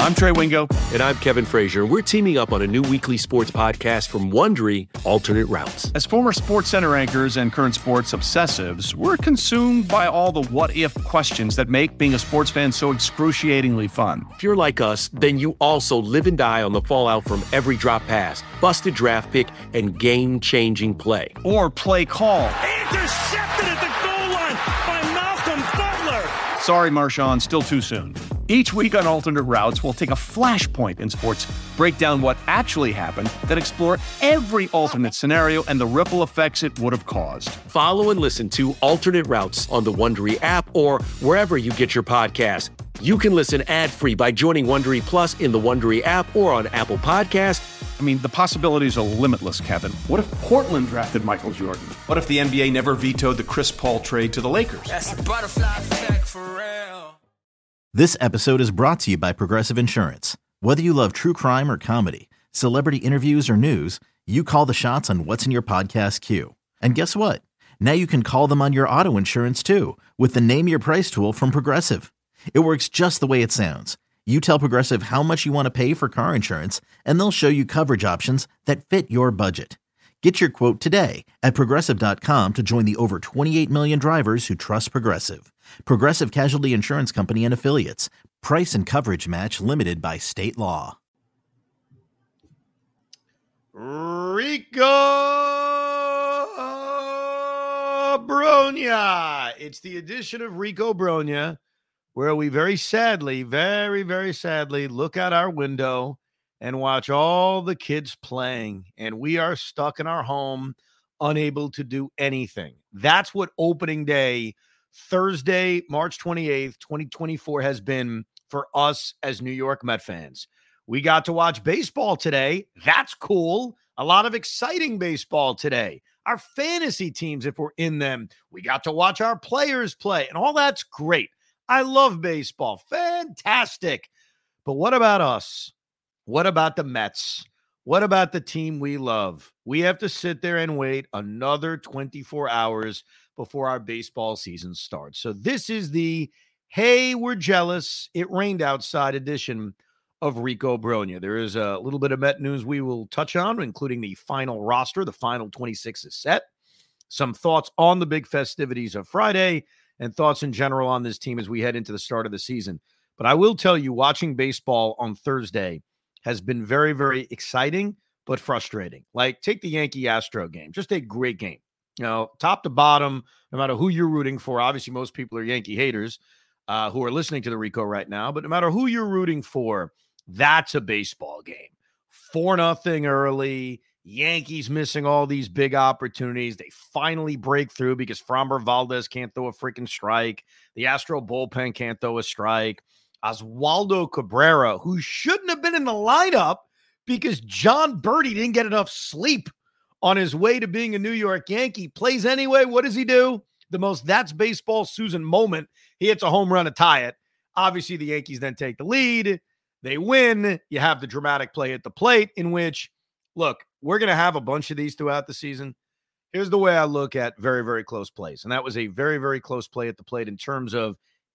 I'm Trey Wingo. And I'm Kevin Frazier. We're teaming up on a new weekly sports podcast from Wondery, Alternate Routes. As former SportsCenter anchors and current sports obsessives, we're consumed by all the what-if questions that make being a sports fan so excruciatingly fun. If you're like us, then you also live and die on the fallout from every drop pass, busted draft pick, and game-changing play. Or play call. Intercepted at the goal line by Malcolm Butler. Sorry, Marshawn, still too soon. Each week on Alternate Routes, we'll take a flashpoint in sports, break down what actually happened, then explore every alternate scenario and the ripple effects it would have caused. Follow and listen to Alternate Routes on the Wondery app or wherever you get your podcasts. You can listen ad-free by joining Wondery Plus in the Wondery app or on Apple Podcasts. I mean, the possibilities are limitless, Kevin. What if Portland drafted Michael Jordan? What if the NBA never vetoed the Chris Paul trade to the Lakers? That's a butterfly effect for real. This episode is brought to you by Progressive Insurance. Whether you love true crime or comedy, celebrity interviews or news, you call the shots on what's in your podcast queue. And guess what? Now you can call them on your auto insurance too with the Name Your Price tool from Progressive. It works just the way it sounds. You tell Progressive how much you want to pay for car insurance, and they'll show you coverage options that fit your budget. Get your quote today at Progressive.com to join the over 28 million drivers who trust Progressive. Progressive Casualty Insurance Company and Affiliates. Price and coverage match limited by state law. Rico Brogna. It's the edition of Rico Brogna where we very sadly, very, very sadly look out our window and watch all the kids playing, and we are stuck in our home, unable to do anything. That's what opening day, Thursday, March 28th, 2024 has been for us as New York Met fans. We got to watch baseball today. That's cool. A lot of exciting baseball today. Our fantasy teams, if we're in them, we got to watch our players play, and all that's great. I love baseball. Fantastic. But what about us? What about the Mets? What about the team we love? We have to sit there and wait another 24 hours before our baseball season starts. So this is the, hey, we're jealous, it rained outside edition of Rico Brogna. There is a little bit of Met news we will touch on, including the final roster. The final 26 is set. Some thoughts on the big festivities of Friday and thoughts in general on this team as we head into the start of the season. But I will tell you, watching baseball on Thursday has been very, very exciting, but frustrating. Like, take the Yankee-Astro game. Just a great game. You know, top to bottom, no matter who you're rooting for. Obviously, most people are Yankee haters who are listening to the Rico right now. But no matter who you're rooting for, that's a baseball game. 4-0 early. Yankees missing all these big opportunities. They finally break through because Framber Valdez can't throw a freaking strike. The Astro bullpen can't throw a strike. Oswaldo Cabrera, who shouldn't have been in the lineup because John Birdie didn't get enough sleep on his way to being a New York Yankee, plays anyway. What does he do? The most that's baseball Susan moment. He hits a home run to tie it. Obviously, the Yankees then take the lead. They win. You have the dramatic play at the plate in which, look, we're going to have a bunch of these throughout the season. Here's the way I look at very, very close plays. And that was a very, very close play at the plate in terms of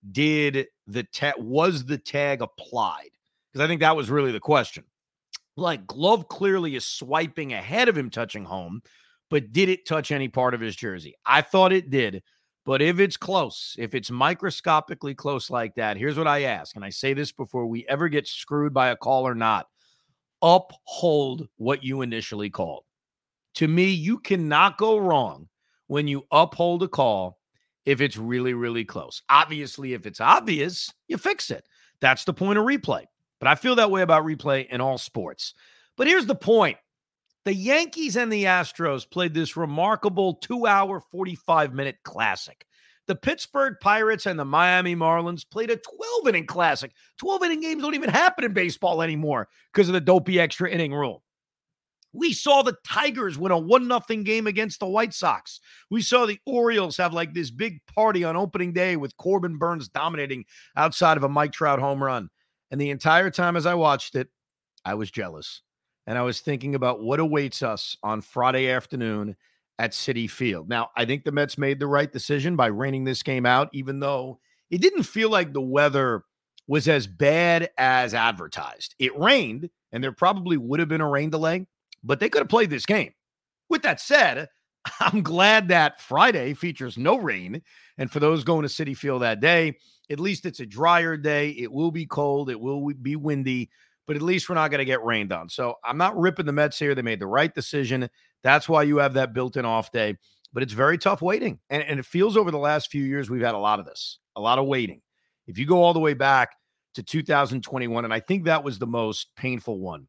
was the tag applied? Because I think that was really the question. Like, glove clearly is swiping ahead of him touching home, but did it touch any part of his jersey? I thought it did. But if it's close, if it's microscopically close like that, here's what I ask. And I say this before we ever get screwed by a call or not. Uphold what you initially called. To me, you cannot go wrong when you uphold a call if it's really, really close. Obviously, if it's obvious, you fix it. That's the point of replay. But I feel that way about replay in all sports. But here's the point. The Yankees and the Astros played this remarkable 2-hour, 45-minute classic. The Pittsburgh Pirates and the Miami Marlins played a 12-inning classic. 12-inning games don't even happen in baseball anymore because of the dopey extra inning rule. We saw the Tigers win a 1-0 game against the White Sox. We saw the Orioles have like this big party on opening day with Corbin Burns dominating outside of a Mike Trout home run. And the entire time as I watched it, I was jealous. And I was thinking about what awaits us on Friday afternoon at Citi Field. Now, I think the Mets made the right decision by raining this game out, even though it didn't feel like the weather was as bad as advertised. It rained, and there probably would have been a rain delay, but they could have played this game. With that said, I'm glad that Friday features no rain. And for those going to Citi Field that day, at least it's a drier day. It will be cold. It will be windy, but at least we're not going to get rained on. So I'm not ripping the Mets here. They made the right decision. That's why you have that built-in off day. But it's very tough waiting. And it feels over the last few years we've had a lot of this, a lot of waiting. If you go all the way back to 2021, and I think that was the most painful one.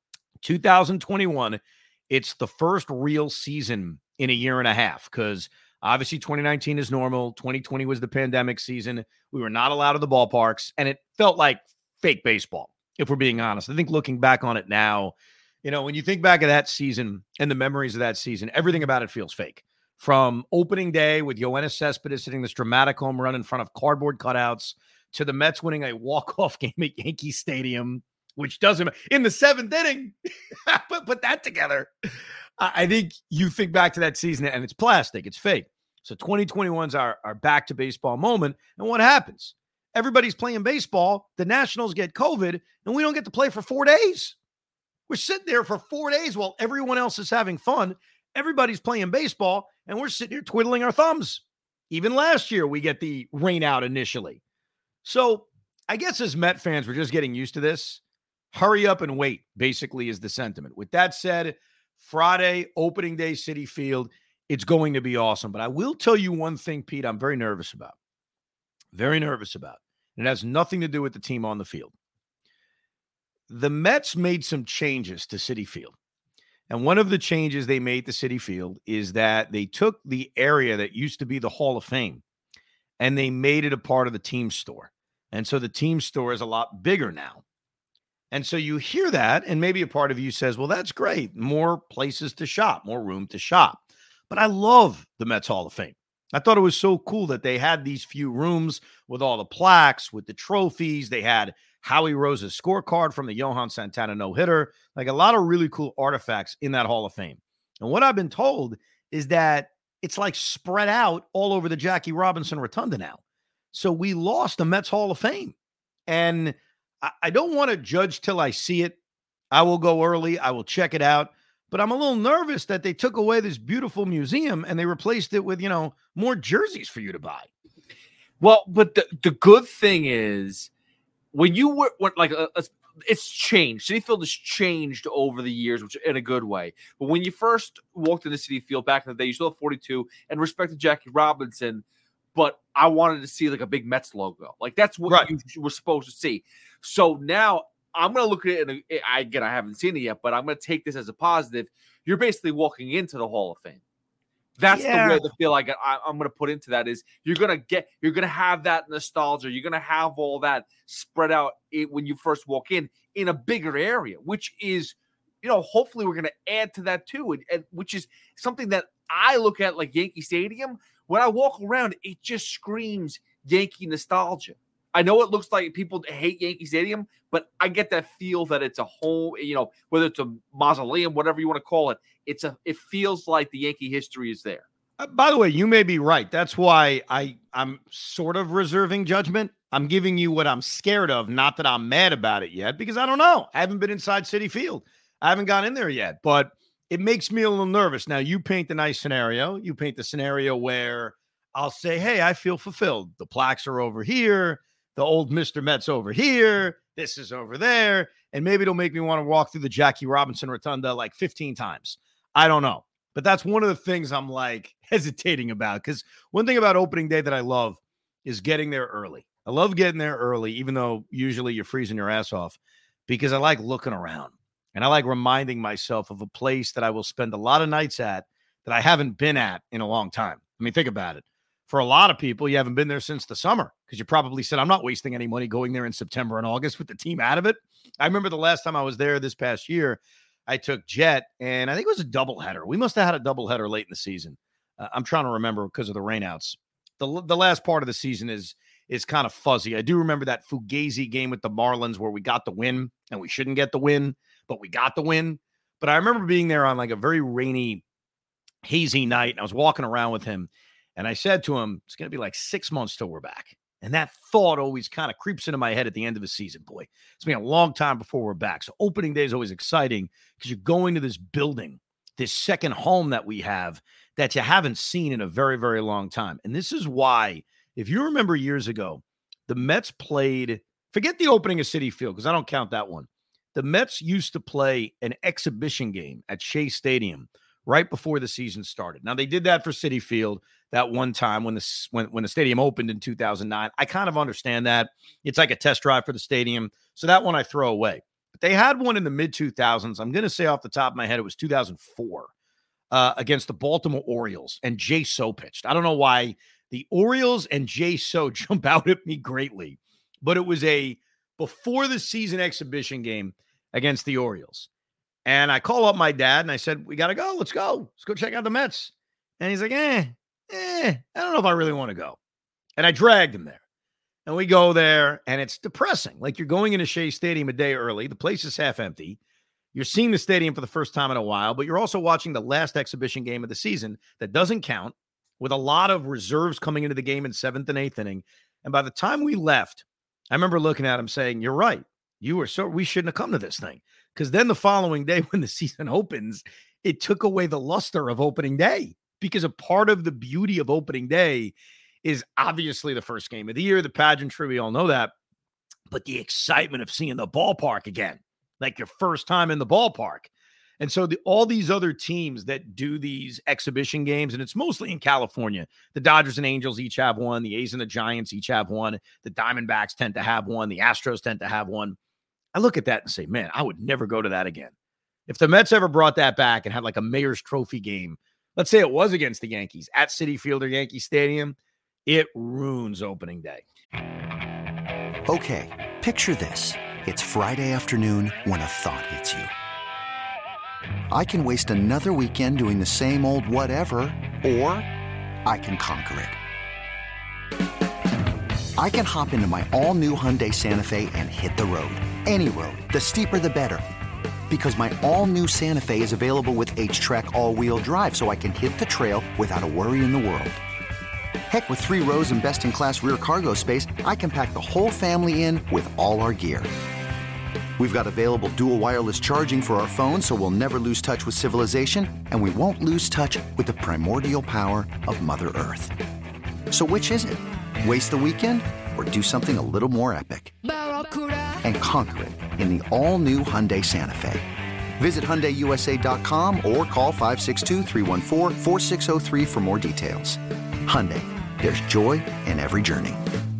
2021, it's the first real season in a year and a half because obviously 2019 is normal. 2020 was the pandemic season. We were not allowed to the ballparks, and it felt like fake baseball, if we're being honest. I think looking back on it now, when you think back of that season and the memories of that season, everything about it feels fake. From opening day with Yoenis Cespedes hitting this dramatic home run in front of cardboard cutouts to the Mets winning a walk-off game at Yankee Stadium, which doesn't in the seventh inning. Put that together. I think you think back to that season and it's plastic. It's fake. So 2021's our back to baseball moment. And what happens? Everybody's playing baseball. The Nationals get COVID and we don't get to play for 4 days. We're sitting there for 4 days while everyone else is having fun. Everybody's playing baseball and we're sitting here twiddling our thumbs. Even last year, we get the rain out initially. So I guess as Met fans, we're just getting used to this. Hurry up and wait, basically, is the sentiment. With that said, Friday, opening day, Citi Field, it's going to be awesome. But I will tell you one thing, Pete, I'm very nervous about. Very nervous about. And it has nothing to do with the team on the field. The Mets made some changes to Citi Field. And one of the changes they made to Citi Field is that they took the area that used to be the Hall of Fame and they made it a part of the team store. And so the team store is a lot bigger now. And so you hear that, and maybe a part of you says, well, that's great. More places to shop, more room to shop. But I love the Mets Hall of Fame. I thought it was so cool that they had these few rooms with all the plaques, with the trophies. They had Howie Rose's scorecard from the Johan Santana no-hitter, like a lot of really cool artifacts in that Hall of Fame. And what I've been told is that it's like spread out all over the Jackie Robinson Rotunda now. So we lost the Mets Hall of Fame. And I don't want to judge till I see it. I will go early. I will check it out. But I'm a little nervous that they took away this beautiful museum and they replaced it with, more jerseys for you to buy. Well, but the good thing is when you were it's changed. Citi Field has changed over the years, which in a good way. But when you first walked into Citi Field back in the day, you still have 42 and respected Jackie Robinson. But I wanted to see like a big Mets logo. Like that's what you were supposed to see. So now I'm going to look at it. And again, I haven't seen it yet, but I'm going to take this as a positive. You're basically walking into the Hall of Fame. That's the way to feel like I'm going to put into that is you're going to have that nostalgia. You're going to have all that spread out when you first walk in a bigger area, which is, hopefully we're going to add to that too. And which is something that I look at like Yankee Stadium. When I walk around, it just screams Yankee nostalgia. I know it looks like people hate Yankee Stadium, but I get that feel that it's a home, whether it's a mausoleum, whatever you want to call it, it feels like the Yankee history is there. By the way, you may be right. That's why I'm sort of reserving judgment. I'm giving you what I'm scared of, not that I'm mad about it yet, because I don't know. I haven't been inside Citi Field. I haven't gone in there yet, but it makes me a little nervous. Now, you paint the nice scenario. You paint the scenario where I'll say, hey, I feel fulfilled. The plaques are over here. The old Mr. Mets over here. This is over there. And maybe it'll make me want to walk through the Jackie Robinson Rotunda like 15 times. I don't know. But that's one of the things I'm like hesitating about. Because one thing about opening day that I love is getting there early. I love getting there early, even though usually you're freezing your ass off, because I like looking around. And I like reminding myself of a place that I will spend a lot of nights at that I haven't been at in a long time. I mean, think about it. For a lot of people, you haven't been there since the summer because you probably said, I'm not wasting any money going there in September and August with the team out of it. I remember the last time I was there this past year, I took Jet, and I think it was a doubleheader. We must have had a doubleheader late in the season. I'm trying to remember because of the rainouts. The last part of the season is kind of fuzzy. I do remember that Fugazi game with the Marlins where we got the win, and we shouldn't get the win, but we got the win. But I remember being there on like a very rainy, hazy night, and I was walking around with him. And I said to him, it's going to be like 6 months till we're back. And that thought always kind of creeps into my head at the end of the season. Boy, it's been a long time before we're back. So opening day is always exciting because you're going to this building, this second home that we have that you haven't seen in a very, very long time. And this is why, if you remember years ago, the Mets played, forget the opening of Citi Field because I don't count that one. The Mets used to play an exhibition game at Shea Stadium right before the season started. Now, they did that for Citi Field that one time when the stadium opened in 2009. I kind of understand that. It's like a test drive for the stadium. So that one I throw away. But they had one in the mid-2000s. I'm going to say off the top of my head, it was 2004 against the Baltimore Orioles, and Jay So pitched. I don't know why the Orioles and Jay So jump out at me greatly, but it was a before-the-season exhibition game against the Orioles. And I call up my dad, and I said, we got to go. Let's go. Let's go check out the Mets. And he's like, I don't know if I really want to go. And I dragged him there. And we go there, and it's depressing. Like, you're going into Shea Stadium a day early. The place is half empty. You're seeing the stadium for the first time in a while, but you're also watching the last exhibition game of the season that doesn't count, with a lot of reserves coming into the game in 7th and 8th inning. And by the time we left, I remember looking at him saying, you're right. We shouldn't have come to this thing. Because then the following day when the season opens, it took away the luster of opening day. Because a part of the beauty of opening day is obviously the first game of the year, the pageantry, we all know that. But the excitement of seeing the ballpark again, like your first time in the ballpark. And so all these other teams that do these exhibition games, and it's mostly in California, the Dodgers and Angels each have one. The A's and the Giants each have one. The Diamondbacks tend to have one. The Astros tend to have one. I look at that and say, man, I would never go to that again. If the Mets ever brought that back and had like a Mayor's Trophy game, let's say it was against the Yankees at Citi Field or Yankee Stadium, it ruins opening day. Okay, picture this. It's Friday afternoon when a thought hits you. I can waste another weekend doing the same old whatever, or I can conquer it. I can hop into my all-new Hyundai Santa Fe and hit the road. Any road. The steeper, the better. Because my all-new Santa Fe is available with H-Track all-wheel drive, so I can hit the trail without a worry in the world. Heck, with 3 rows and best-in-class rear cargo space, I can pack the whole family in with all our gear. We've got available dual wireless charging for our phones, so we'll never lose touch with civilization, and we won't lose touch with the primordial power of Mother Earth. So which is it? Waste the weekend or do something a little more epic? And conquer it in the all-new Hyundai Santa Fe. Visit HyundaiUSA.com or call 562-314-4603 for more details. Hyundai, there's joy in every journey.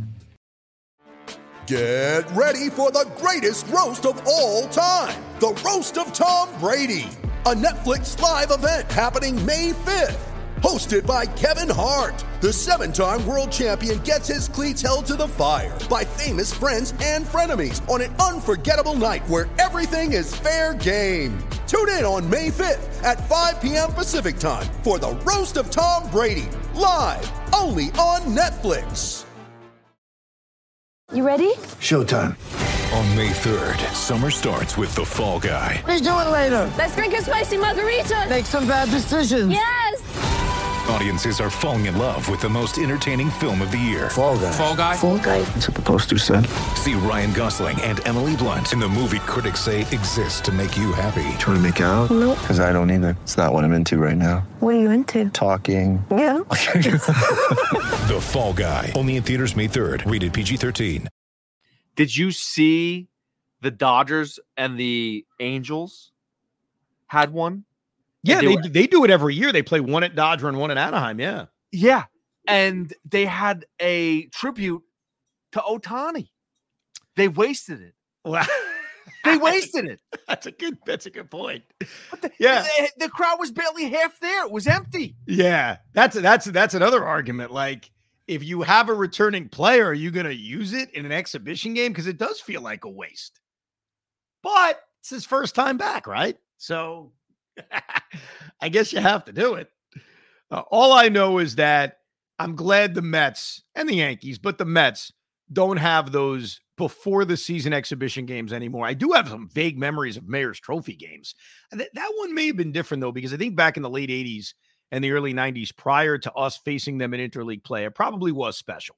Get ready for the greatest roast of all time. The Roast of Tom Brady. A Netflix live event happening May 5th. Hosted by Kevin Hart, the 7-time world champion gets his cleats held to the fire by famous friends and frenemies on an unforgettable night where everything is fair game. Tune in on May 5th at 5 p.m. Pacific time for the Roast of Tom Brady, live only on Netflix. You ready? Showtime. On May 3rd, summer starts with The Fall Guy. Let's do it later. Let's drink a spicy margarita. Make some bad decisions. Yes. Audiences are falling in love with the most entertaining film of the year. Fall Guy. Fall Guy. Fall Guy. That's what the poster said. See Ryan Gosling and Emily Blunt in the movie critics say exists to make you happy. Trying to make it out? Nope. Because I don't either. It's not what I'm into right now. What are you into? Talking. Yeah. The Fall Guy. Only in theaters May 3rd. Rated PG-13. Did you see the Dodgers and the Angels had one? Yeah, they do it every year. They play one at Dodger and one at Anaheim. Yeah. Yeah. And they had a tribute to Ohtani. They wasted it. Wow. They wasted it. That's a good point. The crowd was barely half there. It was empty. Yeah. That's another argument. Like, if you have a returning player, are you going to use it in an exhibition game? Because it does feel like a waste. But it's his first time back, right? So I guess you have to do it. All I know is that I'm glad the Mets and the Yankees, but the Mets don't have those before the season exhibition games anymore. I do have some vague memories of Mayor's Trophy games. That one may have been different, though, because I think back in the late 80s and the early 90s, prior to us facing them in interleague play, it probably was special.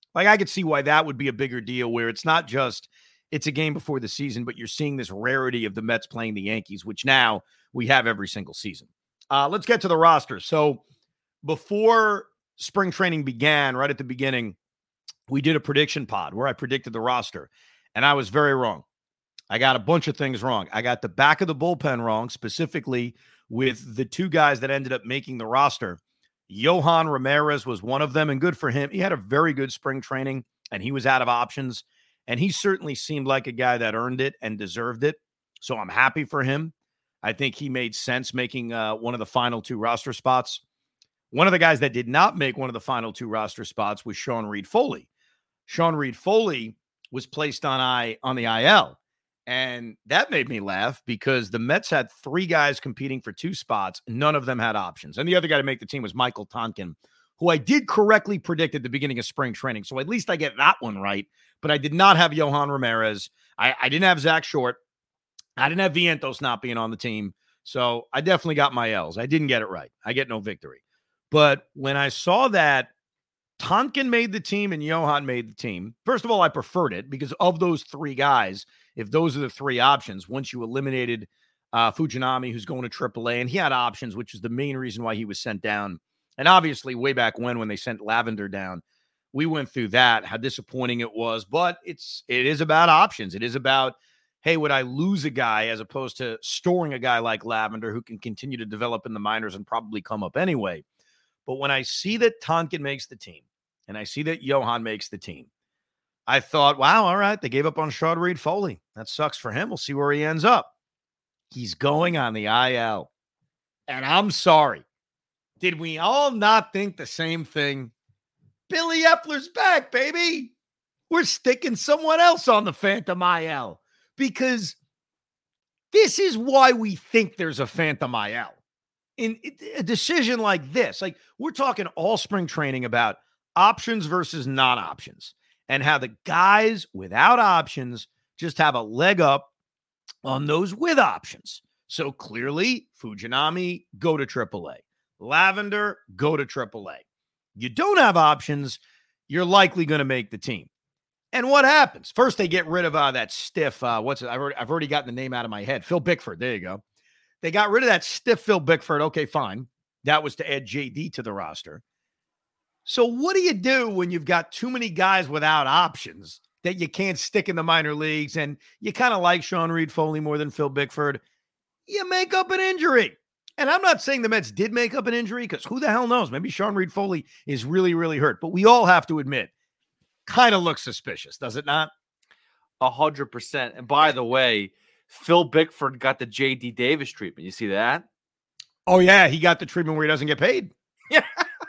Like, I could see why that would be a bigger deal, where it's not just it's a game before the season, but you're seeing this rarity of the Mets playing the Yankees, which now we have every single season. Let's get to the roster. So before spring training began, right at the beginning, we did a prediction pod where I predicted the roster, and I was very wrong. I got a bunch of things wrong. I got the back of the bullpen wrong, specifically with the two guys that ended up making the roster. Yohan Ramirez was one of them, and good for him. He had a very good spring training, and he was out of options, and he certainly seemed like a guy that earned it and deserved it, so I'm happy for him. I think he made sense making one of the final two roster spots. One of the guys that did not make one of the final two roster spots was Sean Reed-Foley. Sean Reed-Foley was placed on the IL, and that made me laugh because the Mets had three guys competing for two spots. None of them had options. And the other guy to make the team was Michael Tonkin, who I did correctly predict at the beginning of spring training. So at least I get that one right. But I did not have Yohan Ramirez. I didn't have Zach Short. I didn't have Vientos not being on the team. So I definitely got my L's. I didn't get it right. I get no victory. But when I saw that Tonkin made the team and Yohan made the team, first of all, I preferred it because of those three guys. If those are the three options, once you eliminated Fujinami, who's going to AAA, and he had options, which is the main reason why he was sent down. And obviously, way back when they sent Lavender down, we went through that, how disappointing it was. But it is about options. It is about, hey, would I lose a guy as opposed to storing a guy like Lavender who can continue to develop in the minors and probably come up anyway. But when I see that Tonkin makes the team and I see that Yohan makes the team, I thought, wow, all right, they gave up on Sean Reed-Foley. That sucks for him. We'll see where he ends up. He's going on the IL. And I'm sorry. Did we all not think the same thing? Billy Epler's back, baby. We're sticking someone else on the Phantom IL because this is why we think there's a Phantom IL. In a decision like this, like we're talking all spring training about options versus non-options and how the guys without options just have a leg up on those with options. So clearly, Fujinami, go to AAA. Lavender, go to AAA. You don't have options, you're likely going to make the team. And what happens? First, they get rid of that stiff, I've already gotten the name out of my head. Phil Bickford, there you go. They got rid of that stiff Phil Bickford. Okay, fine. That was to add JD to the roster. So what do you do when you've got too many guys without options that you can't stick in the minor leagues and you kind of like Sean Reed-Foley more than Phil Bickford? You make up an injury. And I'm not saying the Mets did make up an injury because who the hell knows? Maybe Sean Reed-Foley is really, really hurt. But we all have to admit, kind of looks suspicious, does it not? 100%. And by the way, Phil Bickford got the J.D. Davis treatment. You see that? Oh, yeah. He got the treatment where he doesn't get paid. Yeah.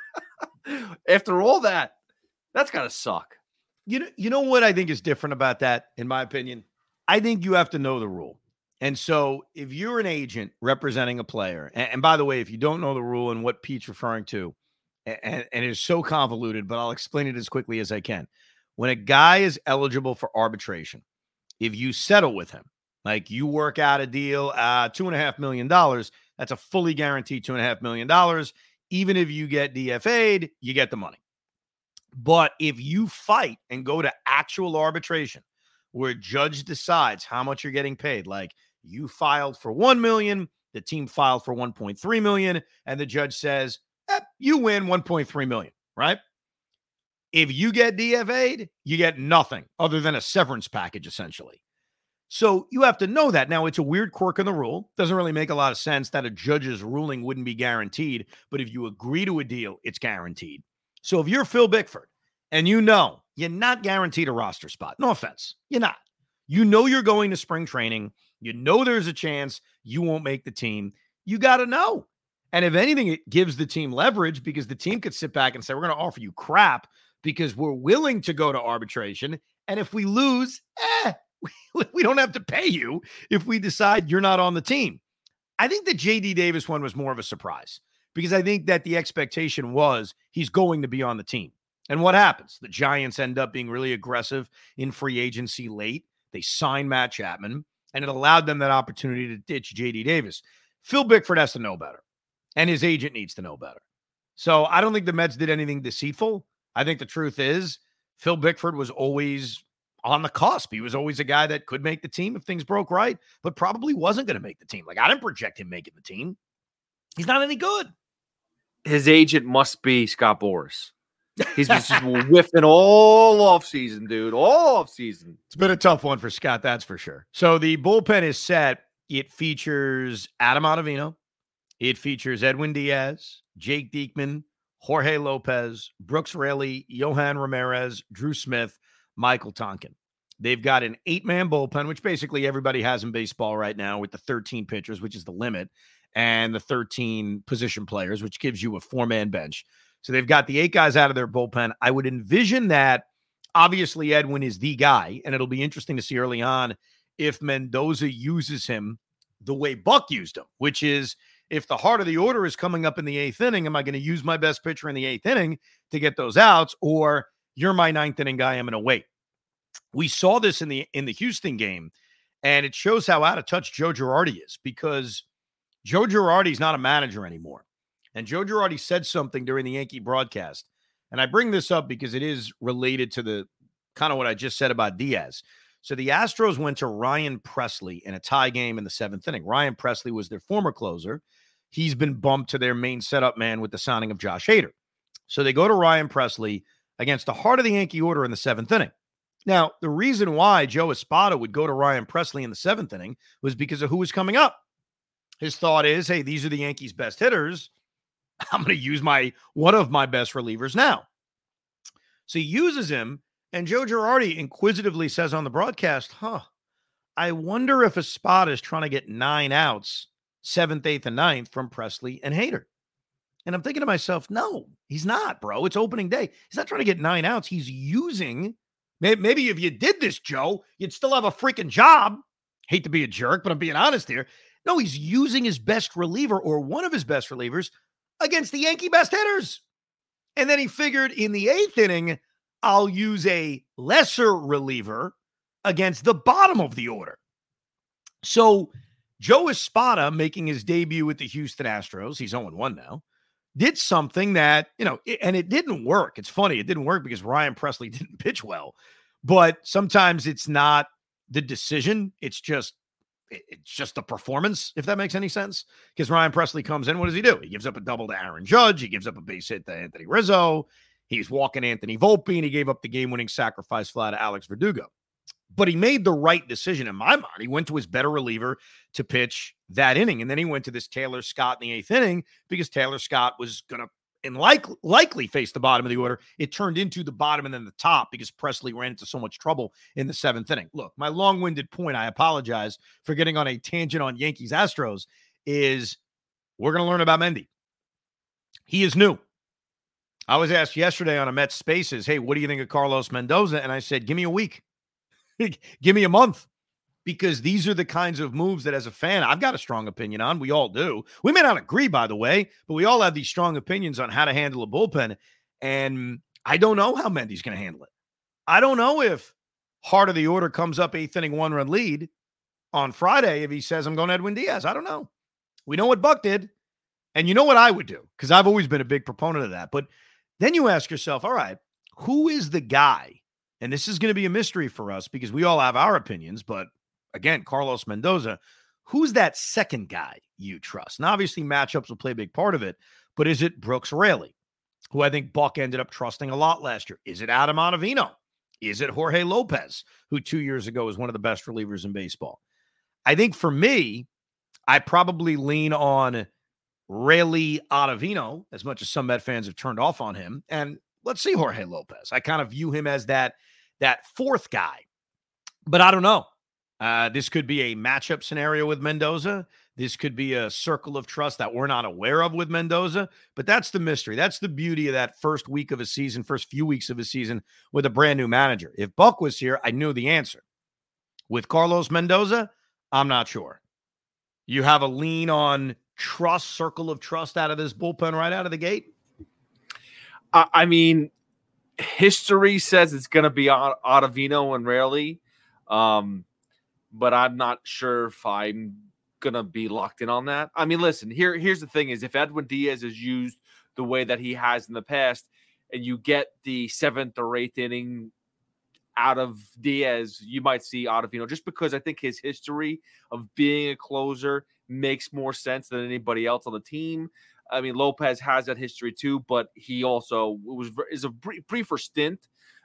After all that, that's got to suck. You know what I think is different about that, in my opinion? I think you have to know the rule. And so if you're an agent representing a player, and by the way, if you don't know the rule and what Pete's referring to, and it is so convoluted, but I'll explain it as quickly as I can. When a guy is eligible for arbitration, if you settle with him, like you work out a deal, $2.5 million, that's a fully guaranteed $2.5 million. Even if you get DFA'd, you get the money. But if you fight and go to actual arbitration, where a judge decides how much you're getting paid, like you filed for $1 million, the team filed for $1.3 million, and the judge says, you win $1.3 million, right? If you get DFA'd, you get nothing other than a severance package, essentially. So you have to know that. Now, it's a weird quirk in the rule. Doesn't really make a lot of sense that a judge's ruling wouldn't be guaranteed, but if you agree to a deal, it's guaranteed. So if you're Phil Bickford and you know you're not guaranteed a roster spot, no offense, you're not. You know you're going to spring training. You know there's a chance you won't make the team. You got to know. And if anything, it gives the team leverage because the team could sit back and say, we're going to offer you crap because we're willing to go to arbitration. And if we lose, we don't have to pay you if we decide you're not on the team. I think the J.D. Davis one was more of a surprise because I think that the expectation was he's going to be on the team. And what happens? The Giants end up being really aggressive in free agency late. They sign Matt Chapman, and it allowed them that opportunity to ditch J.D. Davis. Phil Bickford has to know better, and his agent needs to know better. So I don't think the Mets did anything deceitful. I think the truth is Phil Bickford was always on the cusp. He was always a guy that could make the team if things broke right, but probably wasn't going to make the team. Like, I didn't project him making the team. He's not any good. His agent must be Scott Boras. He's just whiffing all off season, dude. All off season. It's been a tough one for Scott, that's for sure. So the bullpen is set. It features Adam Ottavino. It features Edwin Diaz, Jake Diekman, Jorge Lopez, Brooks Raley, Johan Ramirez, Drew Smith, Michael Tonkin. They've got an 8-man bullpen, which basically everybody has in baseball right now with the 13 pitchers, which is the limit, and the 13 position players, which gives you a 4-man bench. So they've got the 8 guys out of their bullpen. I would envision that obviously Edwin is the guy, and it'll be interesting to see early on if Mendoza uses him the way Buck used him, which is if the heart of the order is coming up in the 8th inning, am I going to use my best pitcher in the 8th inning to get those outs, or you're my 9th inning guy, I'm going to wait. We saw this in the Houston game, and it shows how out of touch Joe Girardi is, because Joe Girardi's not a manager anymore. And Joe Girardi said something during the Yankee broadcast. And I bring this up because it is related to the kind of what I just said about Diaz. So the Astros went to Ryan Presley in a tie game in the 7th inning. Ryan Presley was their former closer. He's been bumped to their main setup man with the signing of Josh Hader. So they go to Ryan Presley against the heart of the Yankee order in the 7th inning. Now, the reason why Joe Espada would go to Ryan Presley in the 7th inning was because of who was coming up. His thought is, hey, these are the Yankees' best hitters. I'm going to use one of my best relievers now. So he uses him, and Joe Girardi inquisitively says on the broadcast, I wonder if Espada is trying to get 9 outs, 7th, 8th, and 9th from Presley and Hader. And I'm thinking to myself, no, he's not, bro. It's opening day. He's not trying to get 9 outs. He's using, maybe if you did this, Joe, you'd still have a freaking job. Hate to be a jerk, but I'm being honest here. No, he's using his best reliever or one of his best relievers against the Yankee best hitters. And then he figured in the 8th inning, I'll use a lesser reliever against the bottom of the order. So Joe Espada, making his debut with the Houston Astros, he's 0-1 now, did something that, and it didn't work. It's funny. It didn't work because Ryan Presley didn't pitch well. But sometimes it's not the decision. It's just the performance, if that makes any sense. Because Ryan Presley comes in, what does he do? He gives up a double to Aaron Judge. He gives up a base hit to Anthony Rizzo. He's walking Anthony Volpe, and he gave up the game-winning sacrifice fly to Alex Verdugo. But he made the right decision in my mind. He went to his better reliever to pitch that inning, and then he went to this Taylor Scott in the 8th inning because Taylor Scott was going to likely face the bottom of the order. It turned into the bottom and then the top because Presley ran into so much trouble in the 7th inning. Look, my long-winded point, I apologize for getting on a tangent on Yankees Astros, is we're going to learn about Mendy. He is new. I was asked yesterday on a Mets Spaces, hey, what do you think of Carlos Mendoza? And I said, give me a week. Give me a month. Because these are the kinds of moves that as a fan, I've got a strong opinion on. We all do. We may not agree, by the way, but we all have these strong opinions on how to handle a bullpen. And I don't know how Mendy's going to handle it. I don't know if heart of the order comes up 8th inning 1-run lead on Friday if he says, I'm going Edwin Diaz. I don't know. We know what Buck did. And you know what I would do? Because I've always been a big proponent of that. But then you ask yourself, all right, who is the guy? And this is going to be a mystery for us because we all have our opinions, but again, Carlos Mendoza, who's that second guy you trust? Now, obviously, matchups will play a big part of it, but is it Brooks Raley, who I think Buck ended up trusting a lot last year? Is it Adam Ottavino? Is it Jorge Lopez, who 2 years ago was one of the best relievers in baseball? I think for me, I probably lean on Raley Ottavino, as much as some Met fans have turned off on him. And let's see Jorge Lopez. I kind of view him as that fourth guy, but I don't know. This could be a matchup scenario with Mendoza. This could be a circle of trust that we're not aware of with Mendoza, but that's the mystery. That's the beauty of that first week of a season, first few weeks of a season with a brand new manager. If Buck was here, I knew the answer. With Carlos Mendoza, I'm not sure. You have a lean on trust, circle of trust out of this bullpen right out of the gate? I mean, history says it's going to be Ottavino and Raley. But I'm not sure if I'm going to be locked in on that. I mean, listen, here's the thing is if Edwin Diaz is used the way that he has in the past, and you get the 7th or 8th inning out of Diaz, you might see Ottavino, just because I think his history of being a closer makes more sense than anybody else on the team. I mean, Lopez has that history too, but he also is a briefer stint.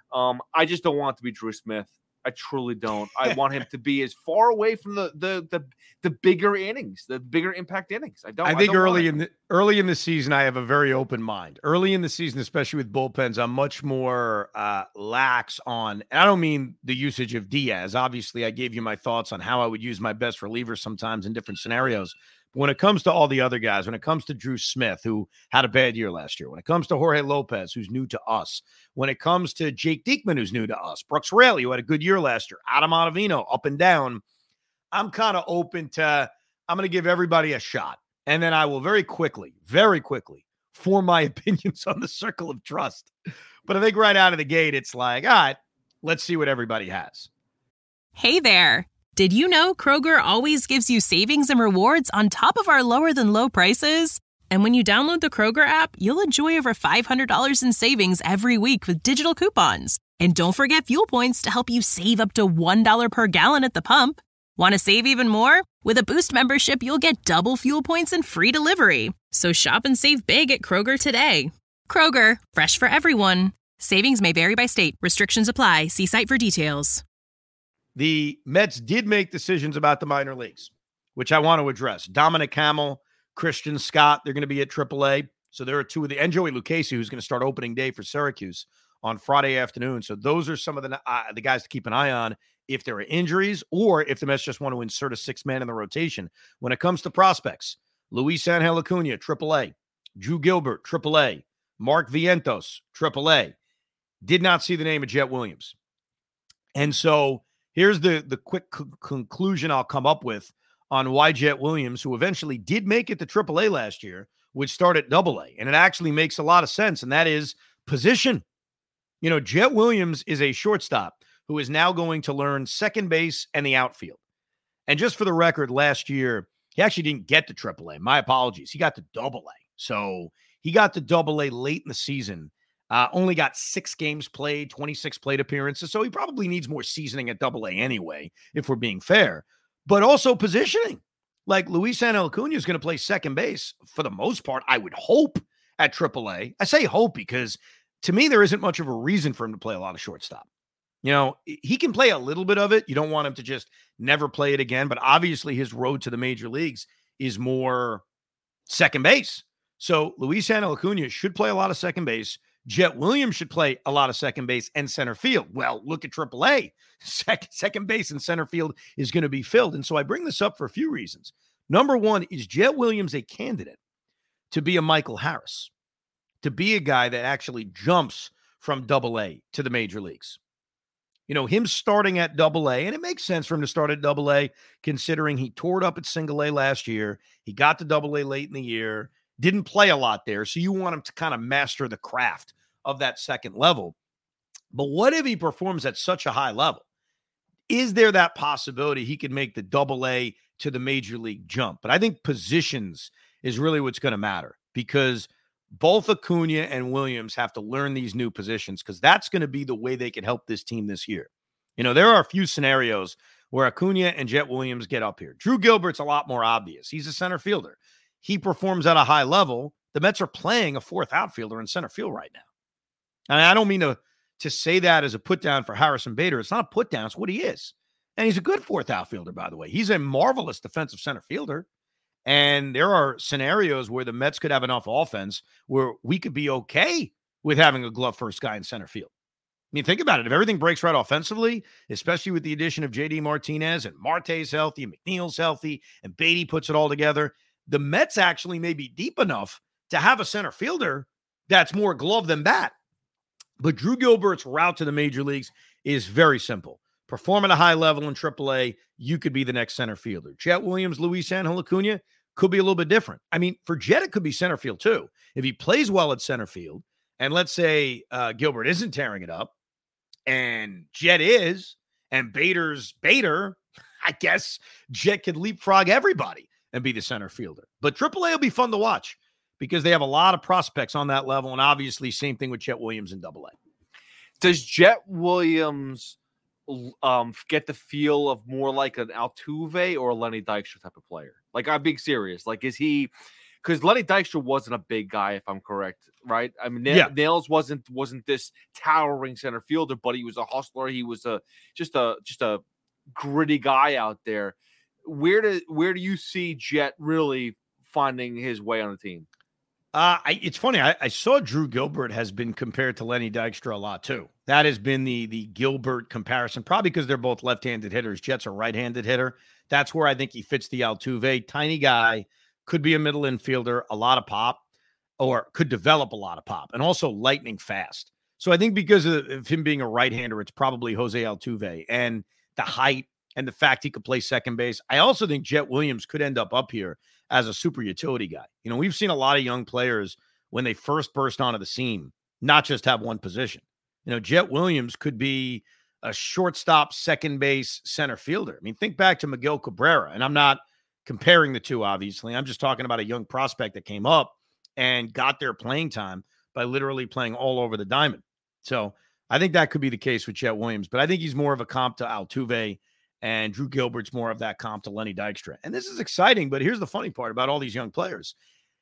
I just don't want it to be Drew Smith. I truly don't. I want him to be as far away from the bigger innings, the bigger impact innings. I think early in the season, I have a very open mind. Early in the season, especially with bullpens, I'm much more lax on. And I don't mean the usage of Diaz. Obviously, I gave you my thoughts on how I would use my best relievers sometimes in different scenarios. When it comes to all the other guys, when it comes to Drew Smith, who had a bad year last year, when it comes to Jorge Lopez, who's new to us, when it comes to Jake Diekman, who's new to us, Brooks Raley, who had a good year last year, Adam Ottavino, up and down, I'm kind of open to, I'm going to give everybody a shot. And then I will very quickly form my opinions on the circle of trust. But I think right out of the gate, it's like, all right, let's see what everybody has. Hey there. Did you know Kroger always gives you savings and rewards on top of our lower than low prices? And when you download the Kroger app, you'll enjoy over $500 in savings every week with digital coupons. And don't forget fuel points to help you save up to $1 per gallon at the pump. Want to save even more? With a Boost membership, you'll get double fuel points and free delivery. So shop and save big at Kroger today. Kroger, fresh for everyone. Savings may vary by state. Restrictions apply. See site for details. The Mets did make decisions about the minor leagues, which I want to address. Dominic Hamill, Christian Scott, they're going to be at AAA. So there are two of the, and Joey Lucchesi, who's going to start opening day for Syracuse on Friday afternoon. So those are some of the guys to keep an eye on if there are injuries or if the Mets just want to insert a sixth man in the rotation. When it comes to prospects, Luis Angel Acuna, AAA. Drew Gilbert, AAA. Mark Vientos, AAA. Did not see the name of Jet Williams. And so here's the quick conclusion I'll come up with on why Jet Williams, who eventually did make it to AAA last year, would start at AA. And it actually makes a lot of sense, and that is position. You know, Jet Williams is a shortstop who is now going to learn second base and the outfield. And just for the record, last year, he actually didn't get to AAA. My apologies. He got to AA. So he got to AA late in the season. Only got 6 games played, 26 plate appearances. So he probably needs more seasoning at AA anyway, if we're being fair. But also positioning. Like Luis Angel Acuna is going to play second base for the most part, I would hope, at AAA. I say hope because to me, there isn't much of a reason for him to play a lot of shortstop. You know, he can play a little bit of it. You don't want him to just never play it again. But obviously his road to the major leagues is more second base. So Luis Angel Acuna should play a lot of second base. Jet Williams should play a lot of second base and center field. Well, look at AAA. Second base and center field is going to be filled. And so I bring this up for a few reasons. Number one, is Jet Williams a candidate to be a Michael Harris, to be a guy that actually jumps from AA to the major leagues? You know, him starting at AA, and it makes sense for him to start at AA, considering he tore it up at single A last year. He got to AA late in the year. Didn't play a lot there, so you want him to kind of master the craft of that second level. But what if he performs at such a high level? Is there that possibility he could make the AA to the major league jump? But I think positions is really what's going to matter, because both Acuna and Williams have to learn these new positions, because that's going to be the way they can help this team this year. You know, there are a few scenarios where Acuna and Jet Williams get up here. Drew Gilbert's a lot more obvious. He's a center fielder. He performs at a high level. The Mets are playing a fourth outfielder in center field right now. And I don't mean to say that as a put down for Harrison Bader. It's not a put down. It's what he is. And he's a good fourth outfielder, by the way. He's a marvelous defensive center fielder. And there are scenarios where the Mets could have enough offense where we could be okay with having a glove first guy in center field. I mean, think about it. If everything breaks right offensively, especially with the addition of JD Martinez and Marte's healthy and McNeil's healthy and Beatty puts it all together, the Mets actually may be deep enough to have a center fielder that's more glove than bat. But Drew Gilbert's route to the major leagues is very simple. Perform at a high level in AAA, you could be the next center fielder. Jet Williams, Luis Angel Acuna could be a little bit different. I mean, for Jet, it could be center field too. If he plays well at center field, and let's say Gilbert isn't tearing it up, and Jet is, and Bader's Bader, I guess Jet could leapfrog everybody and be the center fielder. But AAA will be fun to watch, because they have a lot of prospects on that level. And obviously, same thing with Jet Williams in AA. Does Jet Williams get the feel of more like an Altuve or a Lenny Dykstra type of player? Like, I'm being serious. Like, is he? Because Lenny Dykstra wasn't a big guy, if I'm correct, right? I mean, Nails wasn't this towering center fielder, but he was a hustler. He was just a gritty guy out there. Where do you see Jet really finding his way on the team? It's funny. I saw Drew Gilbert has been compared to Lenny Dykstra a lot too. That has been the Gilbert comparison, probably because they're both left-handed hitters. Jet's a right-handed hitter. That's where I think he fits the Altuve. Tiny guy, could be a middle infielder, a lot of pop, or could develop a lot of pop, and also lightning fast. So I think because of him being a right-hander, it's probably Jose Altuve, and the height and the fact he could play second base. I also think Jet Williams could end up here as a super utility guy. You know, we've seen a lot of young players when they first burst onto the scene, not just have one position. You know, Jet Williams could be a shortstop, second base, center fielder. I mean, think back to Miguel Cabrera, and I'm not comparing the two, obviously. I'm just talking about a young prospect that came up and got their playing time by literally playing all over the diamond. So I think that could be the case with Jet Williams, but I think he's more of a comp to Altuve, and Drew Gilbert's more of that comp to Lenny Dykstra. And this is exciting, but here's the funny part about all these young players.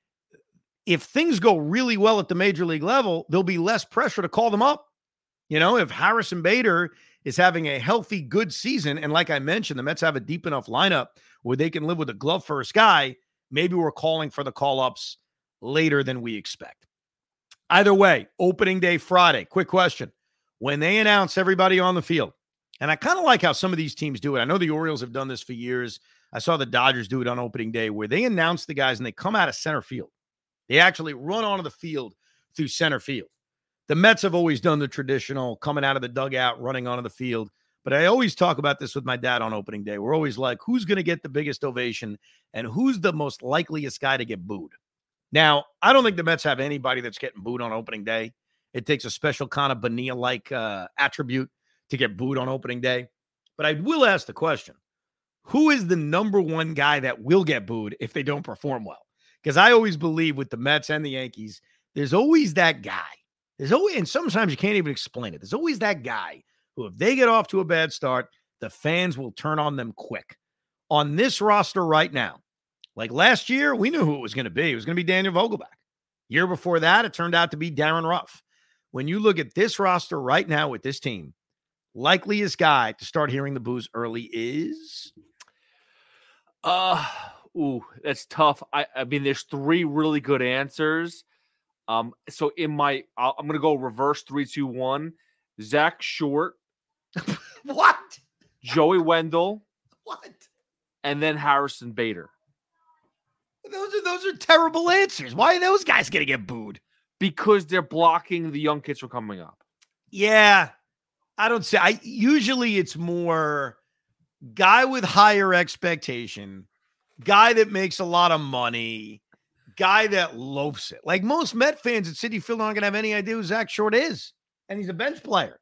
If things go really well at the major league level, there'll be less pressure to call them up. You know, if Harrison Bader is having a healthy, good season, and like I mentioned, the Mets have a deep enough lineup where they can live with a glove-first guy, maybe we're calling for the call-ups later than we expect. Either way, opening day Friday. Quick question. When they announce everybody on the field, and I kind of like how some of these teams do it. I know the Orioles have done this for years. I saw the Dodgers do it on opening day where they announce the guys and they come out of center field. They actually run onto the field through center field. The Mets have always done the traditional coming out of the dugout, running onto the field. But I always talk about this with my dad on opening day. We're always like, who's going to get the biggest ovation and who's the most likeliest guy to get booed? Now, I don't think the Mets have anybody that's getting booed on opening day. It takes a special kind of Bonilla-like attribute to get booed on opening day. But I will ask the question, who is the number one guy that will get booed if they don't perform well? Because I always believe with the Mets and the Yankees, there's always that guy. There's always, and sometimes you can't even explain it. There's always that guy who, if they get off to a bad start, the fans will turn on them quick. On this roster right now, like last year, we knew who it was going to be. It was going to be Daniel Vogelbach. Year before that, it turned out to be Darren Ruff. When you look at this roster right now with this team, likeliest guy to start hearing the boos early is? That's tough. I mean, there's three really good answers. So I'm going to go reverse 3-2-1. Zach Short. What? Joey Wendell. What? And then Harrison Bader. Those are terrible answers. Why are those guys going to get booed? Because they're blocking the young kids from coming up. Yeah. I don't say. Usually it's more guy with higher expectation, guy that makes a lot of money, guy that loafs it. Like most Met fans at Citi Field aren't going to have any idea who Zach Short is, and he's a bench player.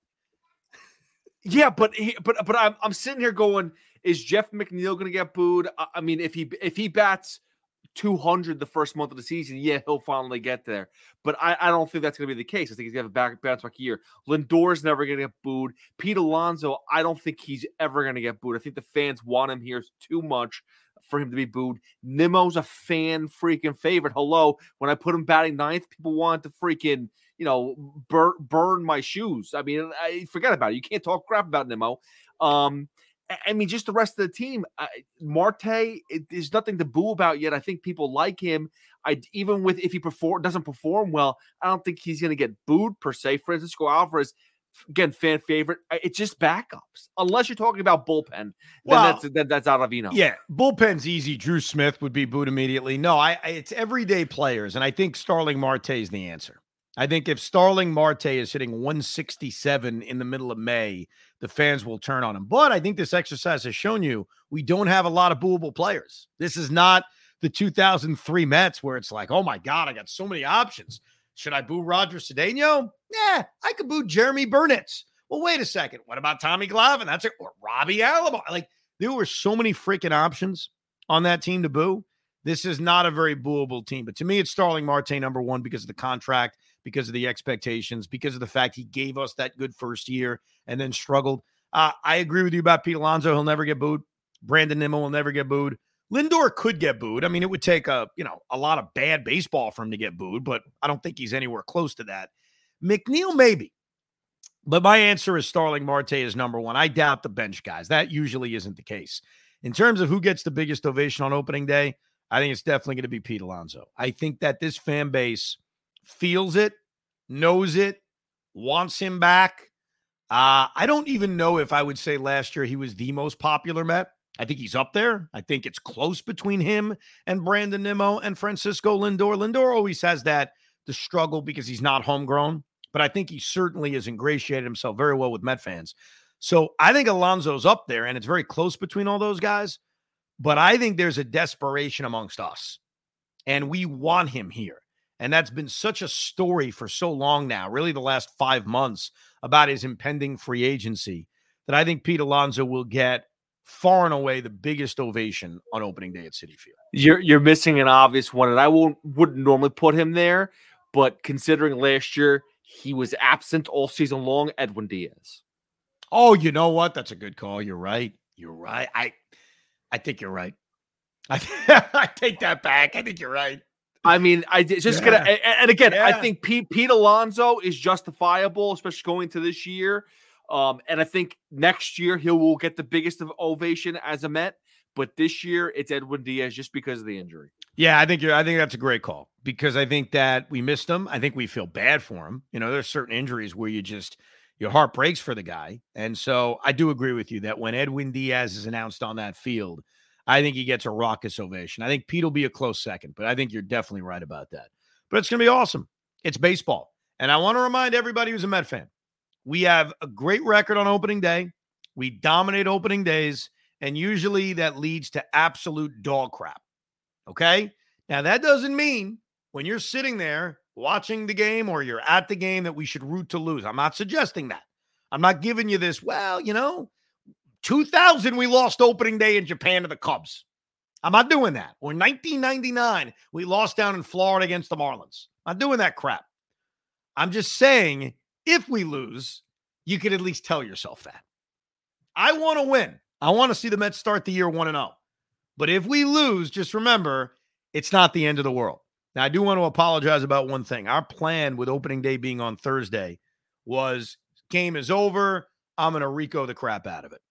Yeah, but I'm sitting here going, is Jeff McNeil going to get booed? I mean, if he bats 200 the first month of the season, yeah, he'll finally get there. But I don't think that's going to be the case. I think he's going to have a bounce back year. Lindor's never going to get booed. Pete Alonso, I don't think he's ever going to get booed. I think the fans want him here too much for him to be booed. Nimmo's a fan freaking favorite. Hello, when I put him batting ninth, people wanted to freaking, burn my shoes. I mean, I forget about it. You can't talk crap about Nimmo. I mean, just the rest of the team. Marte, there's nothing to boo about yet. I think people like him. Even with if he doesn't perform well, I don't think he's going to get booed per se. Francisco Alvarez, again, fan favorite. It's just backups, unless you're talking about bullpen. Well, then that's Ottavino. Yeah, bullpen's easy. Drew Smith would be booed immediately. No, it's everyday players, and I think Starling Marte is the answer. I think if Starling Marte is hitting 167 in the middle of May, the fans will turn on him. But I think this exercise has shown you we don't have a lot of booable players. This is not the 2003 Mets where it's like, oh my God, I got so many options. Should I boo Roger Cedeno? Yeah, I could boo Jeremy Burnitz. Well, wait a second. What about Tommy Glavine? That's it. Or Robbie Alomar. Like, there were so many freaking options on that team to boo This is not a very booable team. But to me, it's Starling Marte number one because of the contract, because of the expectations, because of the fact he gave us that good first year and then struggled. I agree with you about Pete Alonso. He'll never get booed. Brandon Nimmo will never get booed. Lindor could get booed. I mean, it would take a lot of bad baseball for him to get booed, but I don't think he's anywhere close to that. McNeil, maybe. But my answer is Starling Marte is number one. I doubt the bench guys. That usually isn't the case. In terms of who gets the biggest ovation on opening day, I think it's definitely going to be Pete Alonso. I think that this fan base feels it, knows it, wants him back. I don't even know if I would say last year he was the most popular Met. I think he's up there. I think it's close between him and Brandon Nimmo and Francisco Lindor. Lindor always has the struggle because he's not homegrown, but I think he certainly has ingratiated himself very well with Met fans. So I think Alonso's up there, and it's very close between all those guys. But I think there's a desperation amongst us, and we want him here. And that's been such a story for so long now, really the last 5 months, about his impending free agency, that I think Pete Alonso will get far and away the biggest ovation on opening day at Citi Field. You're missing an obvious one, and I wouldn't normally put him there, but considering last year he was absent all season long, Edwin Diaz. Oh, you know what? That's a good call. You're right. I think you're right. I take that back. I think you're right. I mean, I think Pete Alonso is justifiable, especially going to this year. And I think next year he will get the biggest of ovation as a Met. But this year it's Edwin Diaz just because of the injury. Yeah, I think that's a great call because I think that we missed him. I think we feel bad for him. There's certain injuries where your heart breaks for the guy. And so I do agree with you that when Edwin Diaz is announced on that field, I think he gets a raucous ovation. I think Pete will be a close second, but I think you're definitely right about that. But it's going to be awesome. It's baseball. And I want to remind everybody who's a Met fan, we have a great record on opening day. We dominate opening days, and usually that leads to absolute dog crap. Okay? Now, that doesn't mean when you're sitting there watching the game or you're at the game that we should root to lose. I'm not suggesting that. I'm not giving you this, 2000, we lost opening day in Japan to the Cubs. I'm not doing that. Or 1999, we lost down in Florida against the Marlins. I'm not doing that crap. I'm just saying, if we lose, you could at least tell yourself that. I want to win. I want to see the Mets start the year 1-0. But if we lose, just remember, it's not the end of the world. Now, I do want to apologize about one thing. Our plan with opening day being on Thursday was game is over. I'm going to Rico the crap out of it.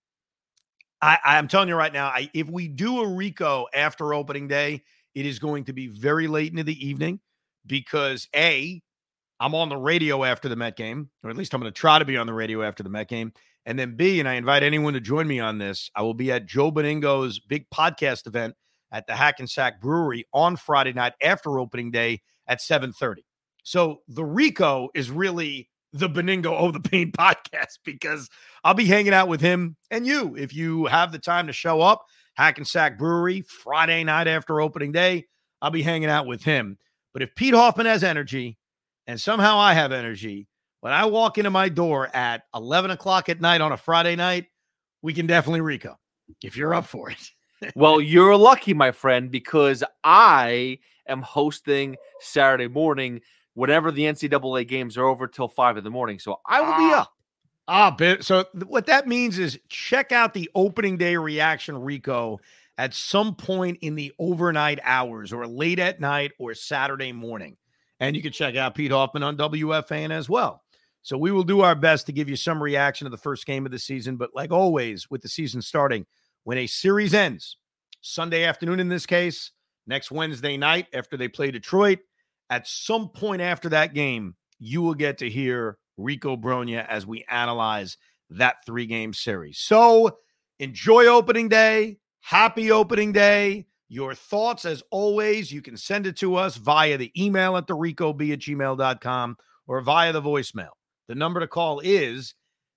I'm telling you right now, if we do a Rico after opening day, it is going to be very late into the evening because A, I'm on the radio after the Met game, or at least I'm going to try to be on the radio after the Met game. And then B, and I invite anyone to join me on this, I will be at Joe Beningo's big podcast event at the Hackensack Brewery on Friday night after opening day at 7:30. So the Rico is really the Beningo Oh the Pain podcast because I'll be hanging out with him and you. If you have the time to show up, Hackensack Brewery, Friday night after opening day, I'll be hanging out with him. But if Pete Hoffman has energy and somehow I have energy, when I walk into my door at 11 o'clock at night on a Friday night, we can definitely Rico if you're up for it. Well, you're lucky, my friend, because I am hosting Saturday morning whenever the NCAA games are over till 5 a.m. So I will be up. So what that means is check out the opening day reaction Rico at some point in the overnight hours or late at night or Saturday morning. And you can check out Pete Hoffman on WFAN as well. So we will do our best to give you some reaction to the first game of the season. But like always, with the season starting, when a series ends, Sunday afternoon in this case, next Wednesday night after they play Detroit, at some point after that game, you will get to hear Rico Brogna as we analyze that 3-game series. So enjoy opening day. Happy opening day. Your thoughts, as always, you can send it to us via the email at thericob@gmail.com or via the voicemail. The number to call is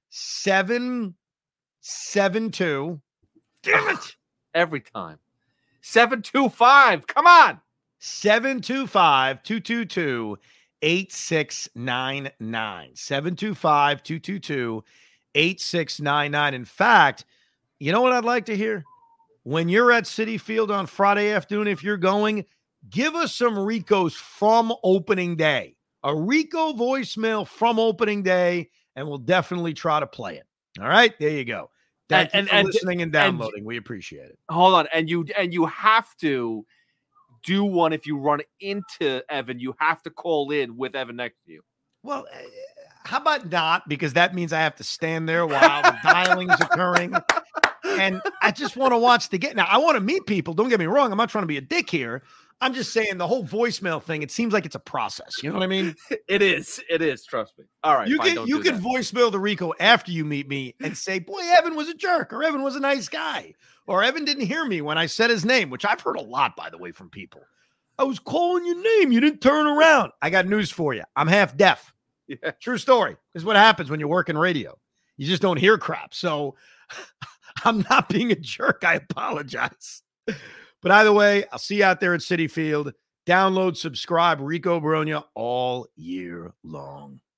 772. Damn it. Every time. 725. Come on. 725-222-8699. 725-222-8699. In fact, you know what I'd like to hear? when you're at Citi Field on Friday afternoon, if you're going, give us some Ricos from opening day. A Rico voicemail from opening day, and we'll definitely try to play it. All right, there you go. Thank you for listening and downloading. We appreciate it. Hold on, and you have to do one if you run into Evan. You have to call in with Evan next to you. Well, how about not? Because that means I have to stand there while the dialing's occurring. And I just want to watch the game. Now, I want to meet people. Don't get me wrong. I'm not trying to be a dick here. I'm just saying the whole voicemail thing, it seems like it's a process. You know what I mean? It is. Trust me. All right. You can voicemail the Rico after you meet me and say, boy, Evan was a jerk, or Evan was a nice guy, or Evan didn't hear me when I said his name, which I've heard a lot, by the way, from people. I was calling your name. You didn't turn around. I got news for you. I'm half deaf. Yeah. True story. This is what happens when you work in radio. You just don't hear crap. So I'm not being a jerk. I apologize. But either way, I'll see you out there at Citi Field. Download, subscribe, Rico Brogna all year long.